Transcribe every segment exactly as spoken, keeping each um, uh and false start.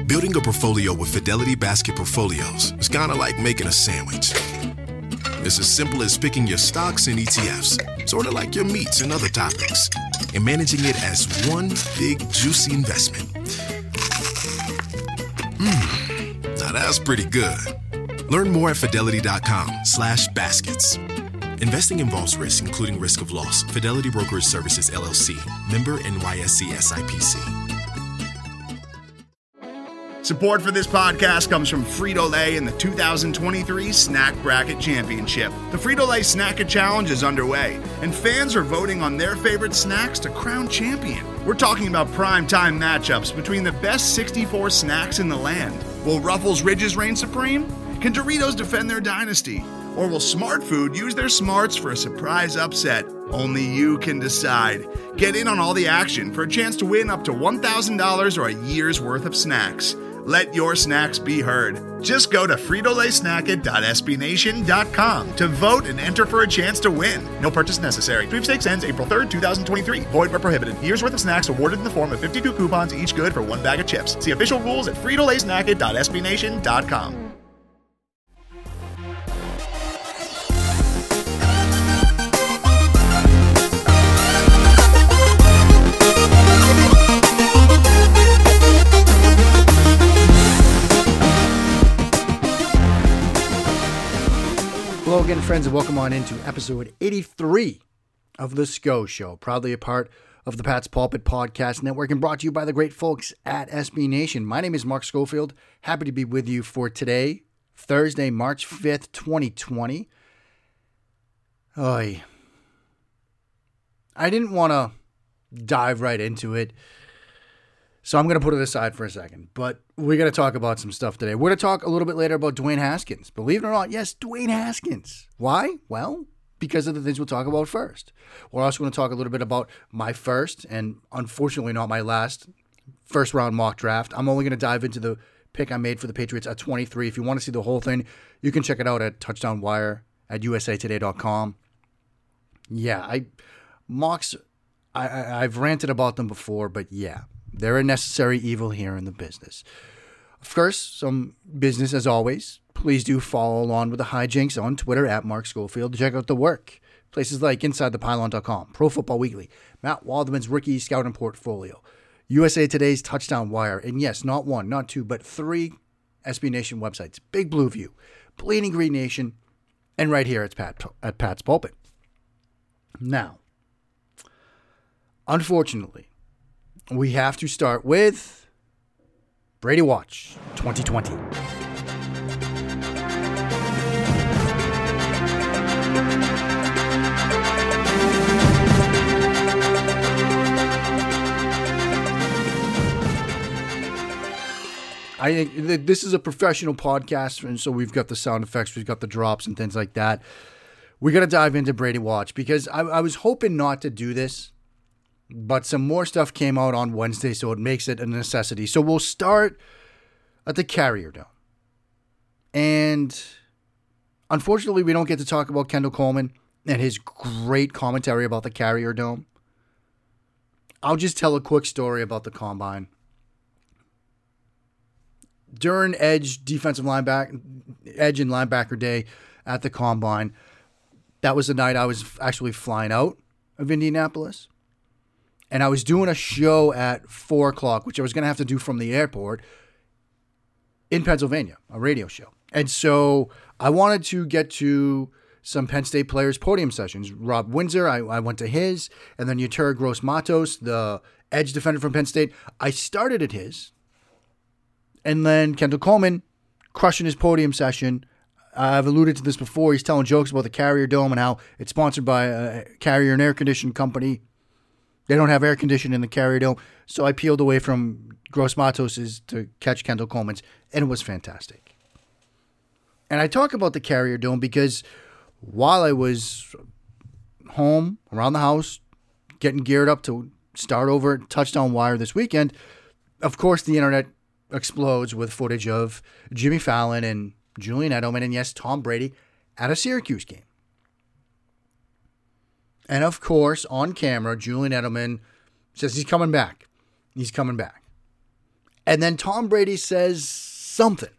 Building a portfolio with Fidelity Basket Portfolios is kind of like making a sandwich. It's as simple as picking your stocks and E T Fs, sort of like your meats and other topics, and managing it as one big, juicy investment. Mmm, now that's pretty good. Learn more at fidelity.com slash baskets. Investing involves risk, including risk of loss. Fidelity Brokerage Services, L L C. Member N Y S E S I P C. Support for this podcast comes from Frito-Lay and the two thousand twenty-three Snack Bracket Championship. The Frito-Lay Snack-A Challenge is underway, and fans are voting on their favorite snacks to crown champion. We're talking about prime-time matchups between the best sixty-four snacks in the land. Will Ruffles Ridges reign supreme? Can Doritos defend their dynasty? Or will Smart Food use their smarts for a surprise upset? Only you can decide. Get in on all the action for a chance to win up to one thousand dollars or a year's worth of snacks. Let your snacks be heard. Just go to Frito Lay Snack It dot S B Nation dot com to vote and enter for a chance to win. No purchase necessary. Sweepstakes ends April third, twenty twenty-three. Void where prohibited. Year's worth of snacks awarded in the form of fifty-two coupons, each good for one bag of chips. See official rules at Frito Lay Snack It dot S B Nation dot com. Hello again, friends, and welcome on into episode eighty-three of The Sco Show, proudly a part of the Pat's Pulpit Podcast Network and brought to you by the great folks at S B Nation. My name is Mark Schofield. Happy to be with you for today, Thursday, March fifth, twenty twenty. Oy. I didn't want to dive right into it, so I'm going to put it aside for a second. But we're going to talk about some stuff today. We're going to talk a little bit later about Dwayne Haskins. Believe it or not, yes, Dwayne Haskins. Why? Well, because of the things we'll talk about first. We're also going to talk a little bit about my first, and unfortunately not my last, first round mock draft. I'm only going to dive into the pick I made for the Patriots at twenty-three. If you want to see the whole thing, you can check it out at Touchdown Wire at U S A Today dot com. Yeah, I mocks, I, I, I've ranted about them before, but yeah. They're a necessary evil here in the business. First, some business as always. Please do follow along with the hijinks on Twitter at Mark Schofield. Check out the work. Places like Inside The Pylon dot com, Pro Football Weekly, Matt Waldman's Rookie Scouting Portfolio, U S A Today's Touchdown Wire, and yes, not one, not two, but three S B Nation websites. Big Blue View, Bleeding Green Nation, and right here at, Pat, at Pat's Pulpit. Now, unfortunately, we have to start with Brady Watch twenty twenty. I think this is a professional podcast, and so we've got the sound effects, we've got the drops and things like that. We got to dive into Brady Watch because I, I was hoping not to do this. But some more stuff came out on Wednesday, so it makes it a necessity. So we'll start at the Carrier Dome. And unfortunately, we don't get to talk about Kendall Coleman and his great commentary about the Carrier Dome. I'll just tell a quick story about the Combine. During Edge defensive linebacker, Edge and linebacker day at the Combine, that was the night I was actually flying out of Indianapolis. And I was doing a show at four o'clock, which I was going to have to do from the airport in Pennsylvania, a radio show. And so I wanted to get to some Penn State players' podium sessions. Rob Windsor, I, I went to his. And then Yetur Gross-Matos, the edge defender from Penn State. I started at his. And then Kendall Coleman, crushing his podium session. I've alluded to this before. He's telling jokes about the Carrier Dome and how it's sponsored by a Carrier and air conditioning company. They don't have air conditioning in the Carrier Dome. So I peeled away from Gross-Matos' to catch Kendall Coleman's, and it was fantastic. And I talk about the Carrier Dome because while I was home, around the house, getting geared up to start over at Touchdown Wire this weekend, of course the internet explodes with footage of Jimmy Fallon and Julian Edelman and, yes, Tom Brady at a Syracuse game. And, of course, on camera, Julian Edelman says he's coming back. He's coming back. And then Tom Brady says something.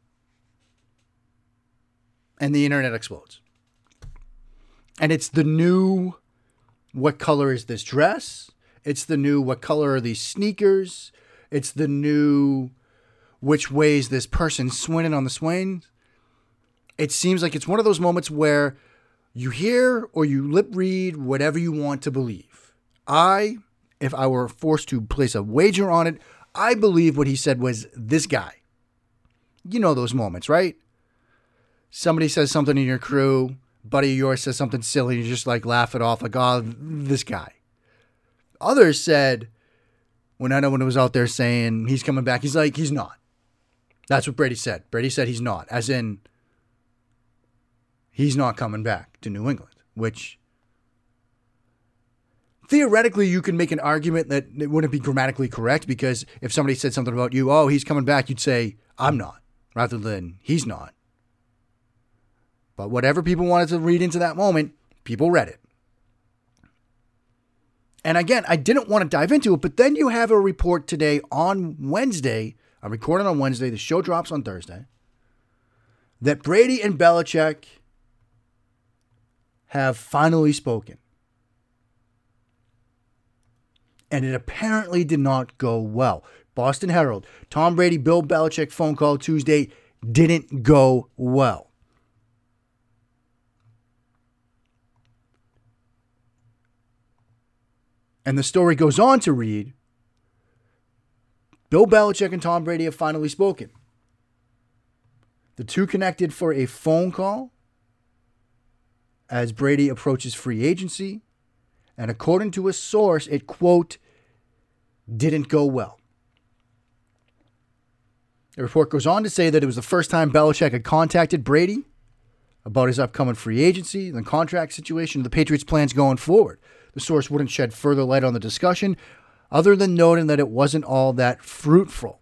And the internet explodes. And it's the new, what color is this dress? It's the new, what color are these sneakers? It's the new, which way is this person swinging on the swing? It seems like it's one of those moments where you hear or you lip read whatever you want to believe. I, if I were forced to place a wager on it, I believe what he said was this guy. You know those moments, right? Somebody says something in your crew, buddy of yours says something silly, and you just like laugh it off like, oh, this guy. Others said, when I know when it was out there saying he's coming back, he's like, he's not. That's what Brady said. Brady said he's not, as in he's not coming back to New England, which theoretically you can make an argument that it wouldn't be grammatically correct, because if somebody said something about you, oh, he's coming back, you'd say, I'm not, rather than he's not. But whatever people wanted to read into that moment, people read it. And again, I didn't want to dive into it, but then you have a report today on Wednesday. I'm recording on Wednesday. The show drops on Thursday. That Brady and Belichick have finally spoken. And it apparently did not go well. Boston Herald, Tom Brady, Bill Belichick phone call Tuesday didn't go well. And the story goes on to read, Bill Belichick and Tom Brady have finally spoken. The two connected for a phone call as Brady approaches free agency. And according to a source, it, quote, didn't go well. The report goes on to say that it was the first time Belichick had contacted Brady about his upcoming free agency, the contract situation, and the Patriots' plans going forward. The source wouldn't shed further light on the discussion, other than noting that it wasn't all that fruitful.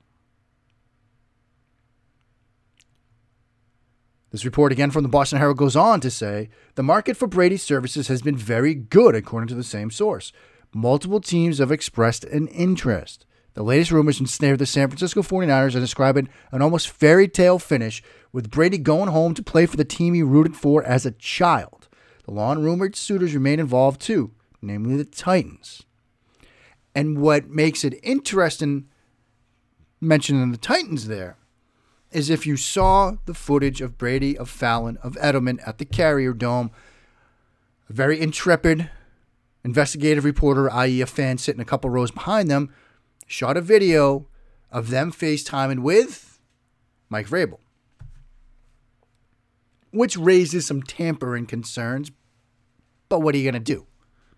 This report, again from the Boston Herald, goes on to say, the market for Brady's services has been very good, according to the same source. Multiple teams have expressed an interest. The latest rumors ensnare the San Francisco forty-niners and describe it an almost fairy tale finish, with Brady going home to play for the team he rooted for as a child. The long-rumored suitors remain involved too, namely the Titans. And what makes it interesting, mentioning the Titans there, is if you saw the footage of Brady, of Fallon, of Edelman at the Carrier Dome, a very intrepid investigative reporter, that is a fan sitting a couple rows behind them, shot a video of them FaceTiming with Mike Vrabel, which raises some tampering concerns, but what are you going to do?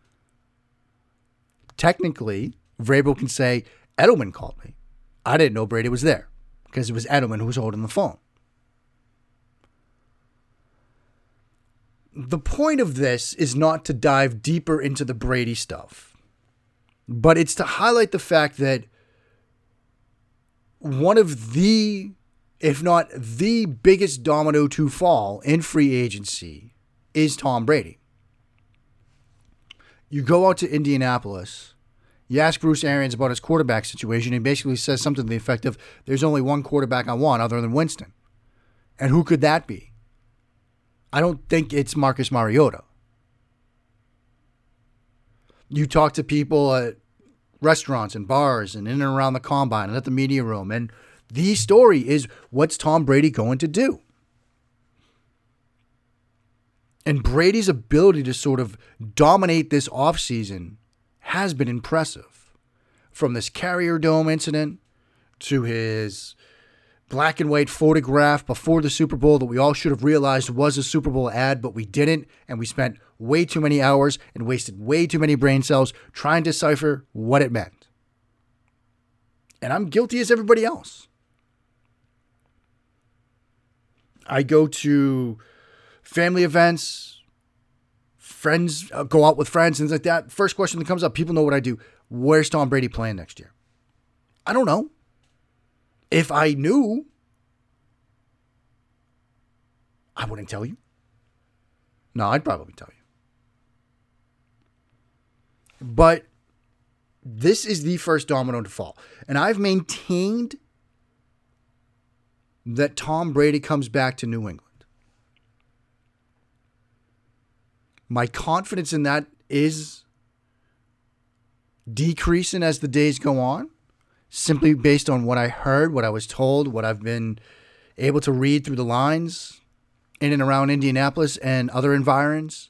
Technically, Vrabel can say, Edelman called me. I didn't know Brady was there, because it was Edelman who was holding the phone. The point of this is not to dive deeper into the Brady stuff, but it's to highlight the fact that one of the, if not the biggest domino to fall in free agency is Tom Brady. You go out to Indianapolis, you ask Bruce Arians about his quarterback situation, he basically says something to the effect of, there's only one quarterback I want other than Winston. And who could that be? I don't think it's Marcus Mariota. You talk to people at restaurants and bars and in and around the combine and at the media room, and the story is, what's Tom Brady going to do? And Brady's ability to sort of dominate this offseason has been impressive. From this Carrier Dome incident to his black and white photograph before the Super Bowl that we all should have realized was a Super Bowl ad, but we didn't, and we spent way too many hours and wasted way too many brain cells trying to decipher what it meant. And I'm guilty as everybody else. I go to family events, friends, uh, go out with friends, things like that. First question that comes up, people know what I do. Where's Tom Brady playing next year? I don't know. If I knew, I wouldn't tell you. No, I'd probably tell you. But this is the first domino to fall. And I've maintained that Tom Brady comes back to New England. My confidence in that is decreasing as the days go on, simply based on what I heard, what I was told, what I've been able to read through the lines in and around Indianapolis and other environs.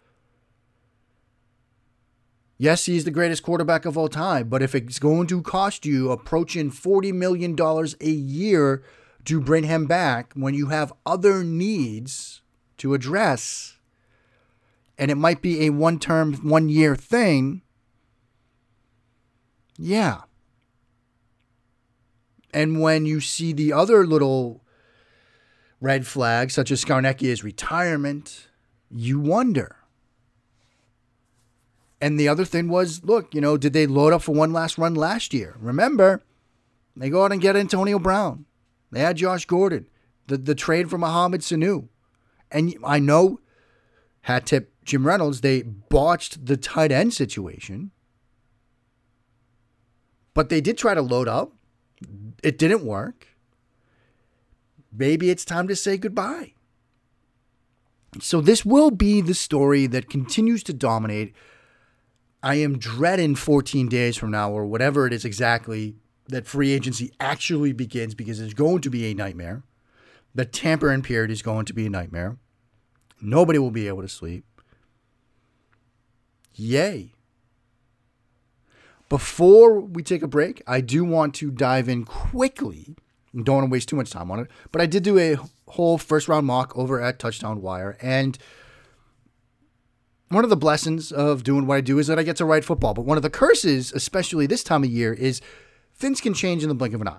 Yes, he's the greatest quarterback of all time, but if it's going to cost you approaching forty million dollars a year to bring him back when you have other needs to address, and it might be a one-term, one-year thing, yeah. And when you see the other little red flags, such as Scarnecchia's retirement, you wonder. And the other thing was, look, you know, did they load up for one last run last year? Remember, they go out and get Antonio Brown. They had Josh Gordon, the, the trade for Mohamed Sanu. And I know, hat tip Jim Reynolds, they botched the tight end situation. But they did try to load up. It didn't work. Maybe it's time to say goodbye. So this will be the story that continues to dominate. I am dreading fourteen days from now, or whatever it is exactly, that free agency actually begins, because it's going to be a nightmare. The tampering period is going to be a nightmare. Nobody will be able to sleep. Yay. Before we take a break, I do want to dive in quickly. Don't want to waste too much time on it. But I did do a whole first round mock over at Touchdown Wire. And one of the blessings of doing what I do is that I get to write football. But one of the curses, especially this time of year, is things can change in the blink of an eye.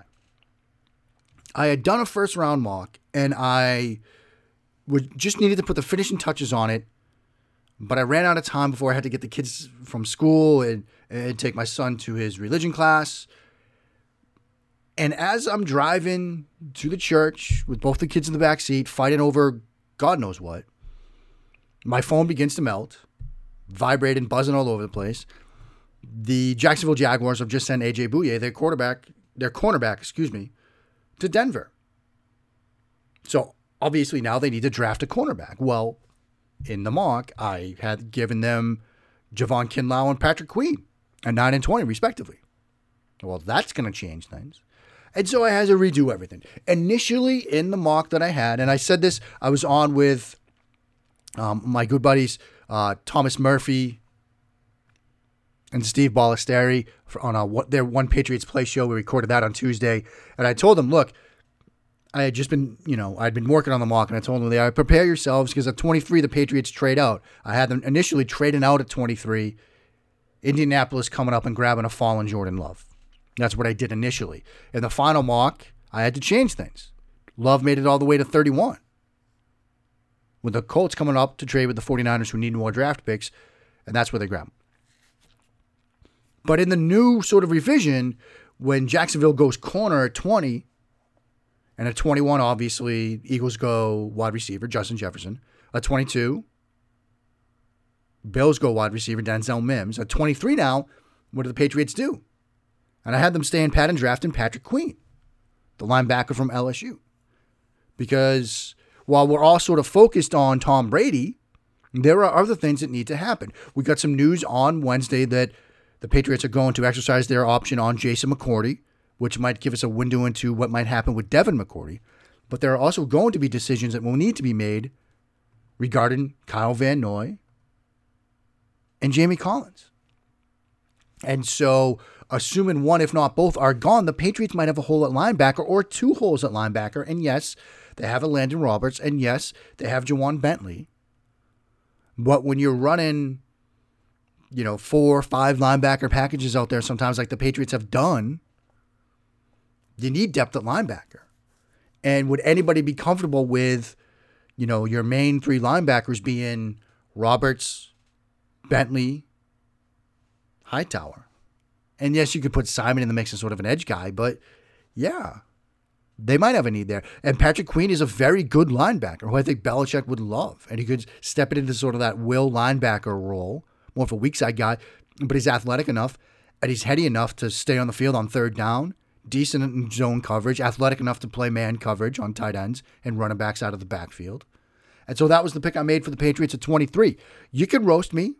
I had done a first round mock, and I would just needed to put the finishing touches on it. But I ran out of time before I had to get the kids from school and, and take my son to his religion class. And as I'm driving to the church with both the kids in the back seat, fighting over God knows what, my phone begins to melt, vibrating, buzzing all over the place. The Jacksonville Jaguars have just sent A J Bouye, their quarterback, their cornerback, excuse me, to Denver. So obviously now they need to draft a cornerback. Well, in the mock, I had given them Javon Kinlaw and Patrick Queen at nine and twenty, respectively. Well, that's going to change things. And so I had to redo everything. Initially, in the mock that I had, and I said this, I was on with um, my good buddies, uh, Thomas Murphy and Steve Ballesteri on a, what, their One Patriots Play show. We recorded that on Tuesday. And I told them, look, I had just been, you know, I'd been working on the mock, and I told them, they prepare yourselves, because at twenty-three, the Patriots trade out. I had them initially trading out at twenty-three, Indianapolis coming up and grabbing a fallen Jordan Love. That's what I did initially. In the final mock, I had to change things. Love made it all the way to thirty-one. With the Colts coming up to trade with the 49ers, who need more draft picks, and that's where they grab them. But in the new sort of revision, when Jacksonville goes corner at twenty, and at twenty-one, obviously, Eagles go wide receiver, Justin Jefferson. At twenty-two, Bills go wide receiver, Denzel Mims. At twenty-three now, what do the Patriots do? And I had them stay in pat and drafting Patrick Queen, the linebacker from L S U. Because while we're all sort of focused on Tom Brady, there are other things that need to happen. We got some news on Wednesday that the Patriots are going to exercise their option on Jason McCourty, which might give us a window into what might happen with Devin McCourty. But there are also going to be decisions that will need to be made regarding Kyle Van Noy and Jamie Collins. And so, assuming one, if not both, are gone, the Patriots might have a hole at linebacker or two holes at linebacker. And yes, they have a Landon Roberts. And yes, they have Jawan Bentley. But when you're running, you know, four or five linebacker packages out there, sometimes like the Patriots have done, you need depth at linebacker. And would anybody be comfortable with, you know, your main three linebackers being Roberts, Bentley, Hightower? And yes, you could put Simon in the mix as sort of an edge guy, but yeah, they might have a need there. And Patrick Queen is a very good linebacker who I think Belichick would love. And he could step it into sort of that will linebacker role, more of a weak side guy, but he's athletic enough and he's heady enough to stay on the field on third down, decent in zone coverage, athletic enough to play man coverage on tight ends and running backs out of the backfield. And so that was the pick I made for the Patriots at twenty-three. You can roast me.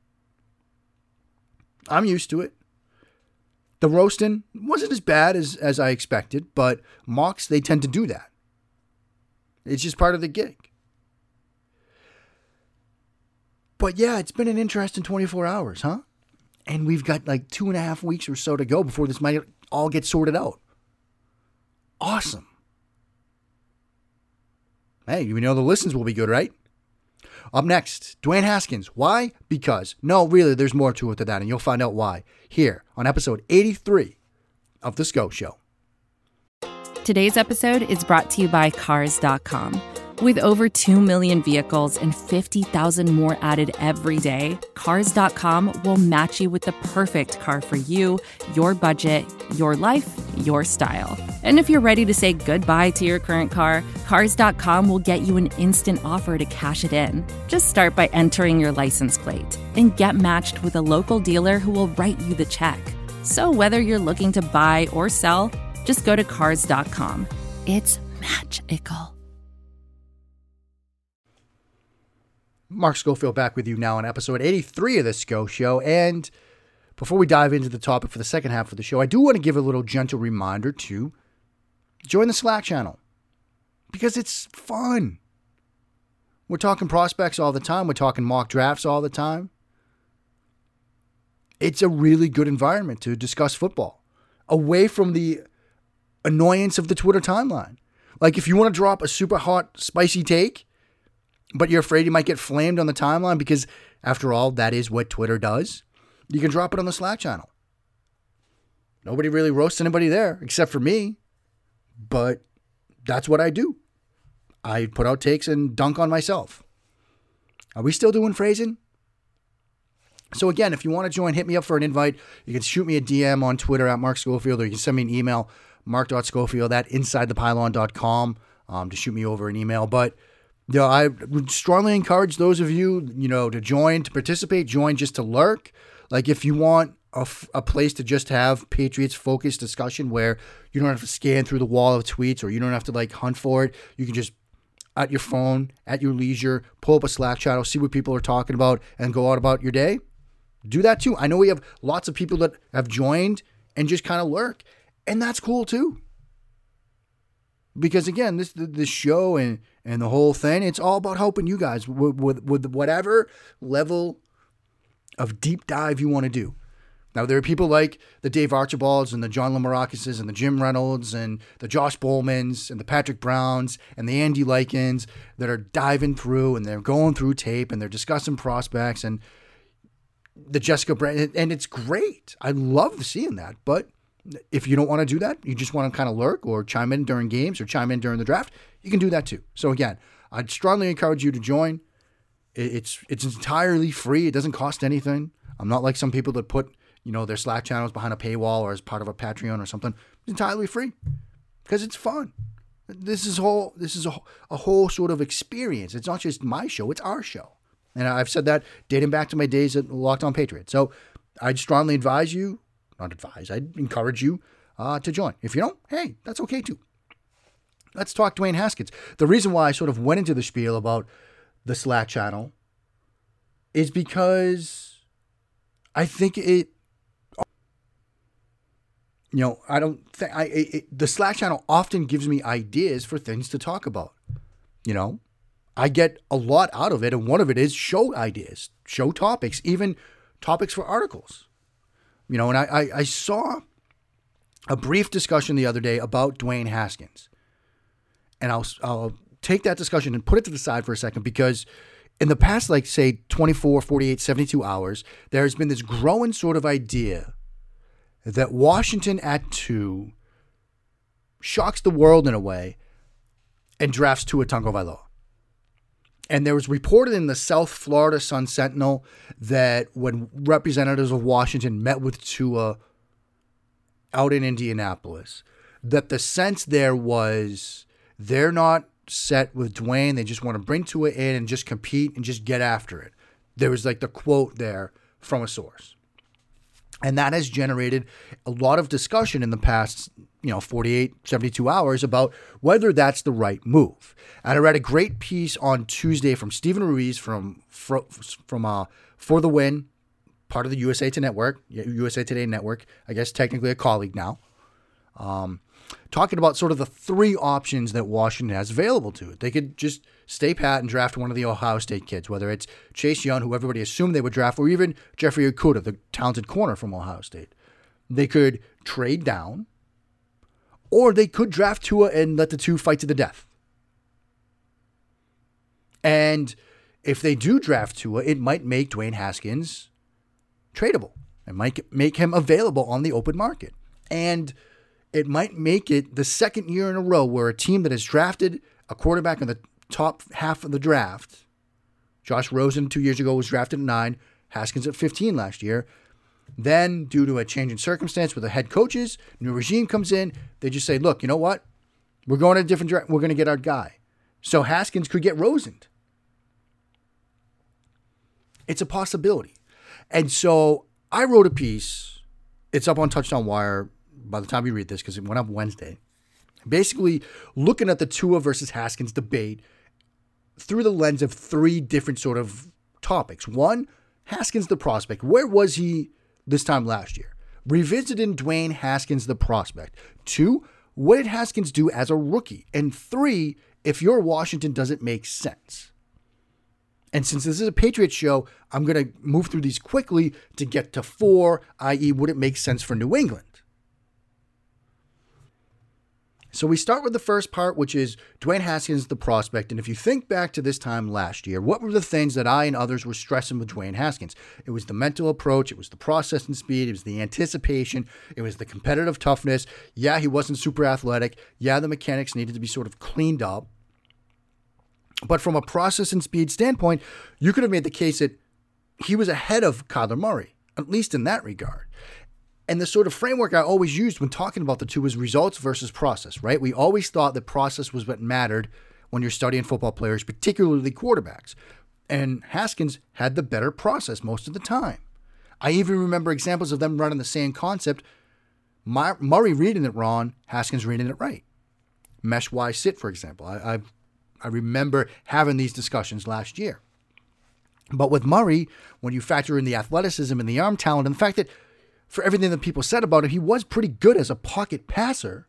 I'm used to it. The roasting wasn't as bad as, as I expected, but mocks, they tend to do that. It's just part of the gig. But yeah, it's been an interesting twenty-four hours, huh? And we've got like two and a half weeks or so to go before this might all get sorted out. Awesome. Hey, you know the listens will be good, right? Up next, Dwayne Haskins. Why? Because. No, really, there's more to it than that, and you'll find out why here on episode eighty-three of The Sco Show. Today's episode is brought to you by Cars dot com. With over two million vehicles and fifty thousand more added every day, Cars dot com will match you with the perfect car for you, your budget, your life, your style. And if you're ready to say goodbye to your current car, Cars dot com will get you an instant offer to cash it in. Just start by entering your license plate and get matched with a local dealer who will write you the check. So whether you're looking to buy or sell, just go to Cars dot com. It's magical. Mark Schofield back with you now on episode eighty-three of The Sco Show. And before we dive into the topic for the second half of the show, I do want to give a little gentle reminder to join the Slack channel because it's fun. We're talking prospects all the time. We're talking mock drafts all the time. It's a really good environment to discuss football away from the annoyance of the Twitter timeline. Like if you want to drop a super hot, spicy take, but you're afraid you might get flamed on the timeline because, after all, that is what Twitter does, you can drop it on the Slack channel. Nobody really roasts anybody there except for me, but that's what I do. I put out takes and dunk on myself. Are we still doing phrasing? So again, if you want to join, hit me up for an invite. You can shoot me a D M on Twitter at Mark Schofield, or you can send me an email, mark dot schofield at inside the pylon dot com um, to shoot me over an email. But you know, I would strongly encourage those of you, you know, to join, to participate, join just to lurk. Like if you want a, a place to just have Patriots-focused discussion where you don't have to scan through the wall of tweets or you don't have to like hunt for it. You can just, at your phone, at your leisure, pull up a Slack channel, see what people are talking about, and go out about your day. Do that too. I know we have lots of people that have joined and just kind of lurk, and that's cool too. Because again, this this show and, and the whole thing, it's all about helping you guys with, with, with whatever level of deep dive you want to do. Now, there are people like the Dave Archibalds and the John Lamaracuses and the Jim Reynolds and the Josh Bowmans and the Patrick Browns and the Andy Likens that are diving through and they're going through tape and they're discussing prospects and the Jessica Brand, and it's great. I love seeing that, but if you don't want to do that, you just want to kind of lurk or chime in during games or chime in during the draft, you can do that too. So again, I'd strongly encourage you to join. It's it's entirely free. It doesn't cost anything. I'm not like some people that put, you know, their Slack channels behind a paywall or as part of a Patreon or something. It's entirely free because it's fun. This is whole. This is a, a whole sort of experience. It's not just my show. It's our show. And I've said that dating back to my days at Locked On Patriots. So I'd strongly advise you, not advise, I'd encourage you uh, to join. If you don't, hey, that's okay too. Let's talk Dwayne Haskins. The reason why I sort of went into the spiel about the Slack channel is because I think it, you know, I don't think, I it, the Slack channel often gives me ideas for things to talk about, you know. I get a lot out of it, and one of it is show ideas, show topics, even topics for articles. You know, and I, I, I saw a brief discussion the other day about Dwayne Haskins. And I'll I'll take that discussion and put it to the side for a second because in the past, like, say, twenty-four, forty-eight, seventy-two hours, there's been this growing sort of idea that Washington at two shocks the world in a way and drafts Tua Tagovailoa. And there was reported in the South Florida Sun Sentinel that when representatives of Washington met with Tua out in Indianapolis, that the sense there was they're not set with Dwayne. They just want to bring Tua in and just compete and just get after it. There was like the quote there from a source. And that has generated a lot of discussion in the past, you know, forty-eight, seventy-two hours about whether that's the right move. And I read a great piece on Tuesday from Stephen Ruiz from from uh, For the Win, part of the U S A Today Network, U S A Today Network, I guess technically a colleague now, um, talking about sort of the three options that Washington has available to it. They could just stay pat and draft one of the Ohio State kids, whether it's Chase Young, who everybody assumed they would draft, or even Jeffrey Okudah, the talented corner from Ohio State. They could trade down, or they could draft Tua and let the two fight to the death. And if they do draft Tua, it might make Dwayne Haskins tradable. It might make him available on the open market. And it might make it the second year in a row where a team that has drafted a quarterback in the top half of the draft, Josh Rosen two years ago was drafted at nine, Haskins at fifteen last year. Then, due to a change in circumstance with the head coaches, new regime comes in, they just say, look, you know what? We're going in a different direction. We're going to get our guy. So Haskins could get Rosen. It's a possibility. And so I wrote a piece. It's up on Touchdown Wire by the time you read this, because it went up Wednesday. Basically looking at the Tua versus Haskins debate through the lens of three different sort of topics. One, Haskins the prospect. Where was he this time last year? Revisiting Dwayne Haskins the prospect. Two, what did Haskins do as a rookie? And three, if you're Washington, does it make sense? And since this is a Patriots show, I'm going to move through these quickly to get to four, that is, would it make sense for New England? So we start with the first part, which is Dwayne Haskins, the prospect. And if you think back to this time last year, what were the things that I and others were stressing with Dwayne Haskins? It was the mental approach. It was the processing speed. It was the anticipation. It was the competitive toughness. Yeah, he wasn't super athletic. Yeah, the mechanics needed to be sort of cleaned up. But from a process and speed standpoint, you could have made the case that he was ahead of Kyler Murray, at least in that regard. And the sort of framework I always used when talking about the two was results versus process, right? We always thought that process was what mattered when you're studying football players, particularly quarterbacks. And Haskins had the better process most of the time. I even remember examples of them running the same concept. My, Murray reading it wrong, Haskins reading it right. Mesh Y sit, for example. I, I I remember having these discussions last year. But with Murray, when you factor in the athleticism and the arm talent and the fact that for everything that people said about him, he was pretty good as a pocket passer.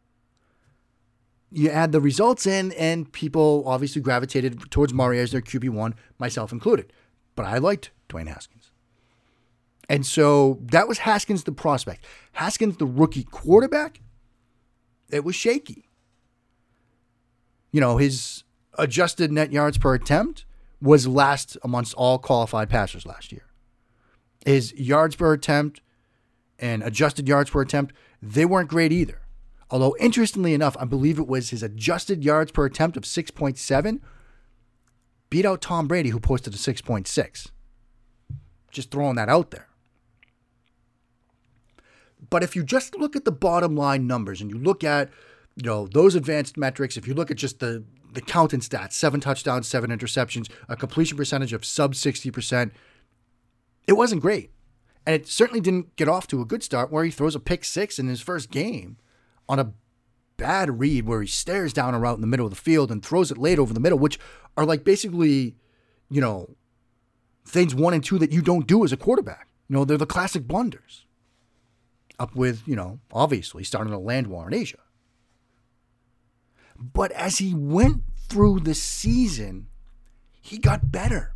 You add the results in, and people obviously gravitated towards Murray as their Q B one, myself included. But I liked Dwayne Haskins. And so that was Haskins the prospect. Haskins the rookie quarterback, it was shaky. You know, his adjusted net yards per attempt was last amongst all qualified passers last year. His yards per attempt and adjusted yards per attempt, they weren't great either. Although, interestingly enough, I believe it was his adjusted yards per attempt of six point seven beat out Tom Brady, who posted a six point six. Just throwing that out there. But if you just look at the bottom line numbers and you look at, you know, those advanced metrics, if you look at just the, the counting stats, seven touchdowns, seven interceptions, a completion percentage of sub sixty percent, it wasn't great. And it certainly didn't get off to a good start where he throws a pick six in his first game on a bad read where he stares down a route in the middle of the field and throws it late over the middle, which are like basically, you know, things one and two that you don't do as a quarterback. You know, they're the classic blunders. Up with, you know, obviously starting a land war in Asia. But as he went through the season, he got better.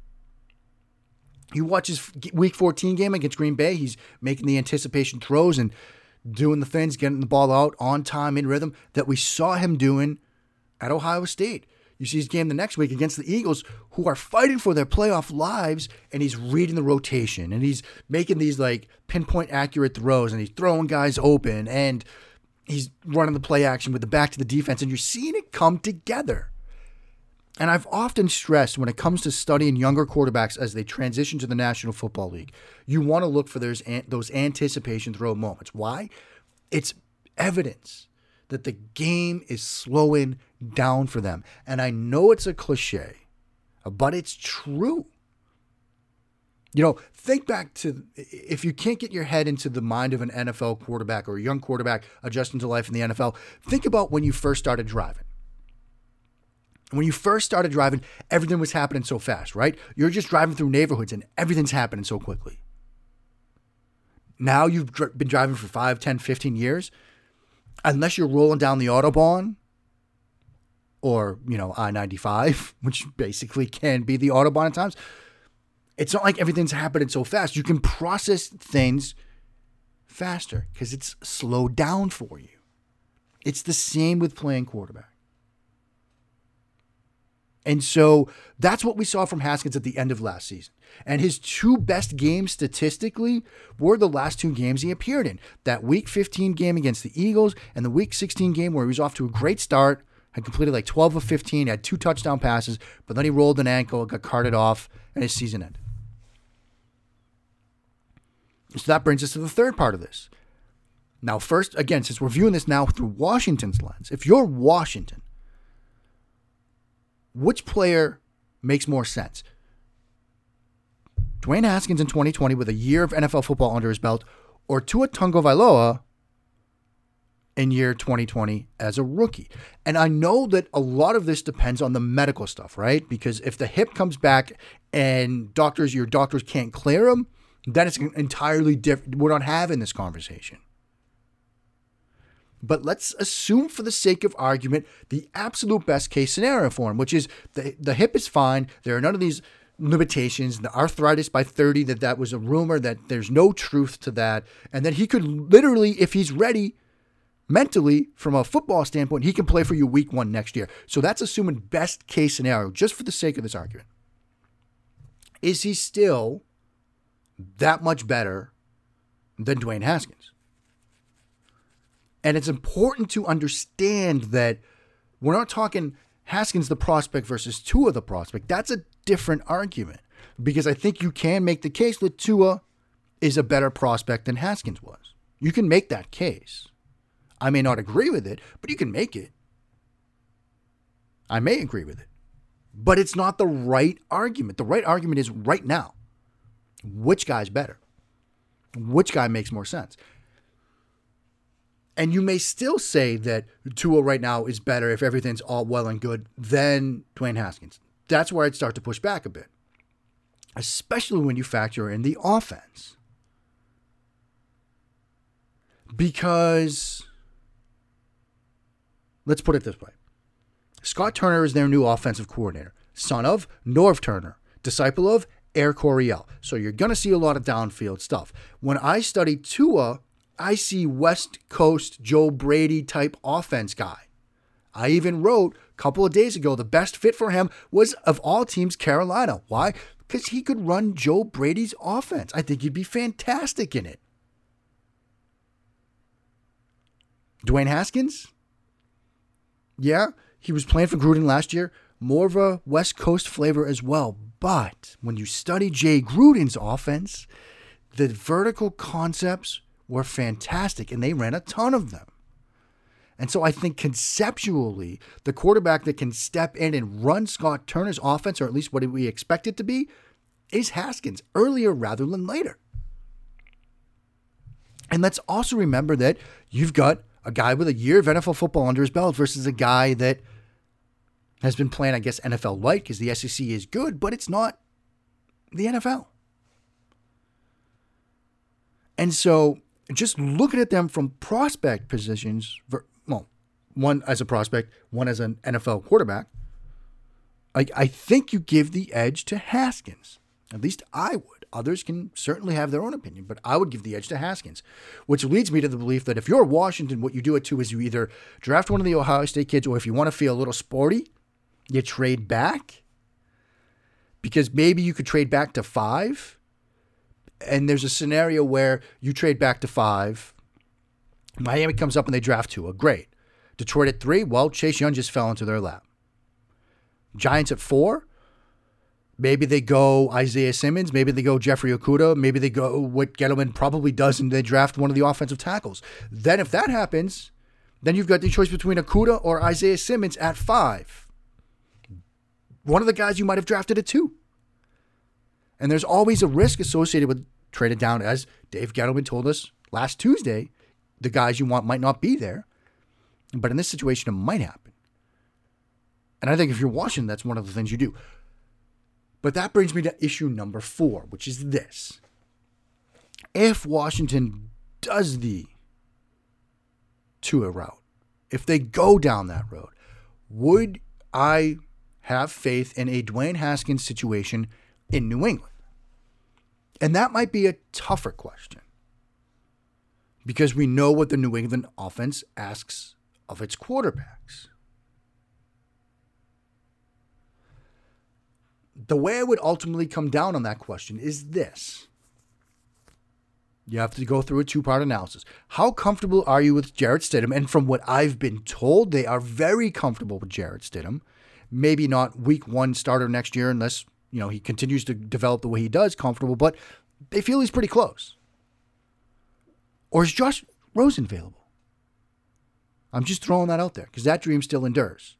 You watch his week fourteen game against Green Bay, he's making the anticipation throws and doing the things, getting the ball out on time, in rhythm, that we saw him doing at Ohio State. You see his game the next week against the Eagles, who are fighting for their playoff lives, and he's reading the rotation, and he's making these like pinpoint accurate throws, and he's throwing guys open, and he's running the play action with the back to the defense, and you're seeing it come together. And I've often stressed when it comes to studying younger quarterbacks as they transition to the National Football League, you want to look for those, those anticipation throw moments. Why? It's evidence that the game is slowing down for them. And I know it's a cliche, but it's true. You know, think back to, if you can't get your head into the mind of an N F L quarterback or a young quarterback adjusting to life in the N F L, think about when you first started driving. When you first started driving, everything was happening so fast, right? You're just driving through neighborhoods and everything's happening so quickly. Now you've dr- been driving for five, ten, fifteen years. Unless you're rolling down the Autobahn or, you know, I ninety-five, which basically can be the Autobahn at times, it's not like everything's happening so fast. You can process things faster because it's slowed down for you. It's the same with playing quarterback. And so that's what we saw from Haskins at the end of last season. And his two best games statistically were the last two games he appeared in. That week fifteen game against the Eagles and the week sixteen game where he was off to a great start, had completed like twelve of fifteen, had two touchdown passes, but then he rolled an ankle, got carted off, and his season ended. So that brings us to the third part of this. Now, first, again, since we're viewing this now through Washington's lens, if you're Washington, which player makes more sense? Dwayne Haskins in twenty twenty with a year of N F L football under his belt, or Tua Tagovailoa in year twenty twenty as a rookie? And I know that a lot of this depends on the medical stuff, right? Because if the hip comes back and doctors, your doctors can't clear him, then it's entirely different. We're not having this conversation. But let's assume for the sake of argument, the absolute best case scenario for him, which is the, the hip is fine. There are none of these limitations, the arthritis by thirty, that that was a rumor, that there's no truth to that. And that he could literally, if he's ready mentally from a football standpoint, he can play for you week one next year. So that's assuming best case scenario, just for the sake of this argument. Is he still that much better than Dwayne Haskins? And it's important to understand that we're not talking Haskins the prospect versus Tua the prospect. That's a different argument, because I think you can make the case that Tua is a better prospect than Haskins was. You can make that case. I may not agree with it, but you can make it. I may agree with it, but it's not the right argument. The right argument is right now. Which guy's better? Which guy makes more sense? And you may still say that Tua right now is better, if everything's all well and good, than Dwayne Haskins. That's where I'd start to push back a bit, especially when you factor in the offense. Because, let's put it this way. Scott Turner is their new offensive coordinator, son of Norv Turner, disciple of Air Coryell. So you're going to see a lot of downfield stuff. When I study Tua, I see West Coast Joe Brady type offense guy. I even wrote a couple of days ago, the best fit for him was, of all teams, Carolina. Why? Because he could run Joe Brady's offense. I think he'd be fantastic in it. Dwayne Haskins? Yeah, he was playing for Gruden last year. More of a West Coast flavor as well. But when you study Jay Gruden's offense, the vertical concepts were fantastic, and they ran a ton of them. And so I think conceptually, the quarterback that can step in and run Scott Turner's offense, or at least what we expect it to be, is Haskins, earlier rather than later. And let's also remember that you've got a guy with a year of N F L football under his belt versus a guy that has been playing, I guess, N F L light, because the S E C is good, but it's not the N F L. And so just looking at them from prospect positions, well, one as a prospect, one as an N F L quarterback, I, I think you give the edge to Haskins. At least I would. Others can certainly have their own opinion, but I would give the edge to Haskins, which leads me to the belief that if you're Washington, what you do it to is you either draft one of the Ohio State kids, or if you want to feel a little sporty, you trade back, because maybe you could trade back to five. And there's a scenario where you trade back to five. Miami comes up and they draft Tua. Great. Detroit at three. Well, Chase Young just fell into their lap. Giants at four. Maybe they go Isaiah Simmons. Maybe they go Jeffrey Okudah. Maybe they go what Gettleman probably does, and they draft one of the offensive tackles. Then if that happens, then you've got the choice between Okudah or Isaiah Simmons at five. One of the guys you might have drafted at two. And there's always a risk associated with trading down, as Dave Gettleman told us last Tuesday. The guys you want might not be there. But in this situation, it might happen. And I think if you're Washington, that's one of the things you do. But that brings me to issue number four, which is this. If Washington does the Tua route, if they go down that road, would I have faith in a Dwayne Haskins situation in New England? And that might be a tougher question because we know what the New England offense asks of its quarterbacks. The way I would ultimately come down on that question is this. You have to go through a two-part analysis. How comfortable are you with Jarrett Stidham? And from what I've been told, they are very comfortable with Jarrett Stidham. Maybe not week one starter next year unless, you know, he continues to develop the way he does, comfortable, but they feel he's pretty close. Or is Josh Rosen available? I'm just throwing that out there because that dream still endures.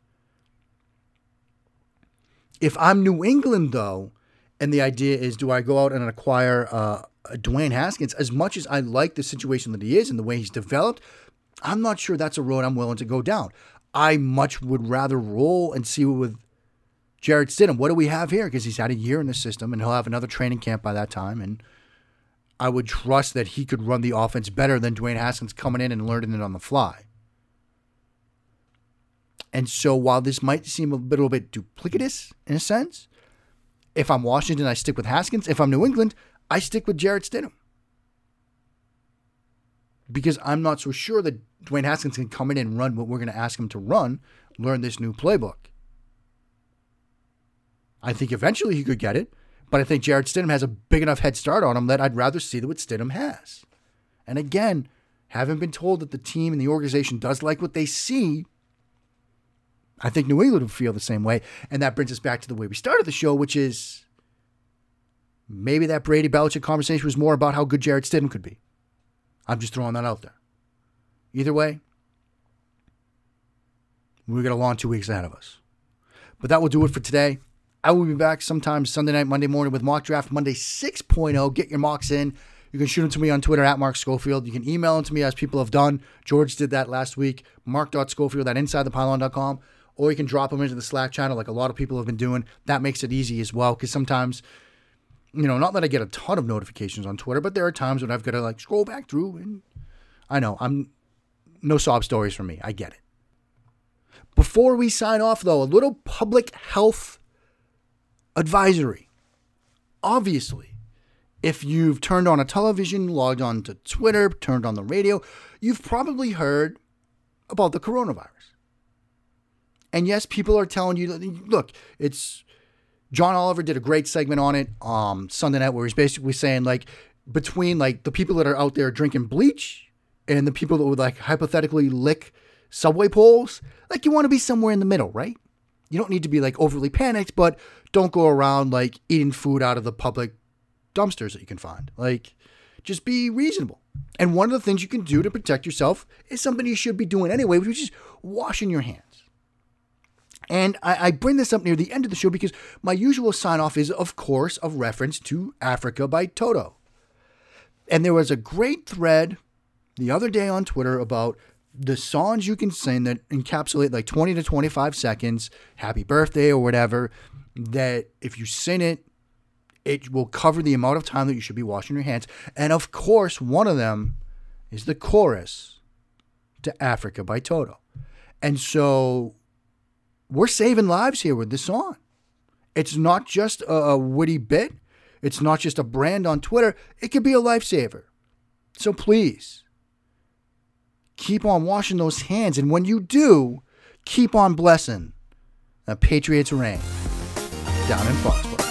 If I'm New England, though, and the idea is, do I go out and acquire uh, Dwayne Haskins? As much as I like the situation that he is and the way he's developed, I'm not sure that's a road I'm willing to go down. I much would rather roll and see with Jarrett Stidham. What do we have here? Because he's had a year in the system, and he'll have another training camp by that time. And I would trust that he could run the offense better than Dwayne Haskins coming in and learning it on the fly. And so while this might seem a little bit duplicitous in a sense, if I'm Washington, I stick with Haskins. If I'm New England, I stick with Jarrett Stidham. Because I'm not so sure that Dwayne Haskins can come in and run what we're going to ask him to run, learn this new playbook. I think eventually he could get it, but I think Jarrett Stidham has a big enough head start on him that I'd rather see what Stidham has. And again, having been told that the team and the organization does like what they see, I think New England would feel the same way. And that brings us back to the way we started the show, which is maybe that Brady Belichick conversation was more about how good Jarrett Stidham could be. I'm just throwing that out there. Either way, we've got a long two weeks ahead of us. But that will do it for today. I will be back sometime Sunday night, Monday morning with Mock Draft Monday six point oh. Get your mocks in. You can shoot them to me on Twitter at Mark Schofield. You can email them to me as people have done. George did that last week. mark dot schofield at inside the pylon dot com. Or you can drop them into the Slack channel like a lot of people have been doing. That makes it easy as well because sometimes, you know, not that I get a ton of notifications on Twitter, but there are times when I've got to like scroll back through and I know, I'm no sob stories for me. I get it. Before we sign off, though, a little public health advisory. Obviously, if you've turned on a television, logged on to Twitter, turned on the radio, you've probably heard about the coronavirus. And yes, people are telling you, look, it's John Oliver did a great segment on it um, Sunday night where he's basically saying like between like the people that are out there drinking bleach and the people that would like hypothetically lick subway poles, like you want to be somewhere in the middle, right? You don't need to be like overly panicked, but don't go around like eating food out of the public dumpsters that you can find. Like just be reasonable. And one of the things you can do to protect yourself is something you should be doing anyway, which is washing your hands. And I, I bring this up near the end of the show because my usual sign-off is, of course, a reference to Africa by Toto. And there was a great thread the other day on Twitter about the songs you can sing that encapsulate like twenty to twenty-five seconds, happy birthday or whatever, that if you sing it, it will cover the amount of time that you should be washing your hands. And of course, one of them is the chorus to Africa by Toto. And so we're saving lives here with this song. It's not just a, a witty bit. It's not just a brand on Twitter. It could be a lifesaver. So please, keep on washing those hands. And when you do, keep on blessing the Patriots reign down in Foxborough.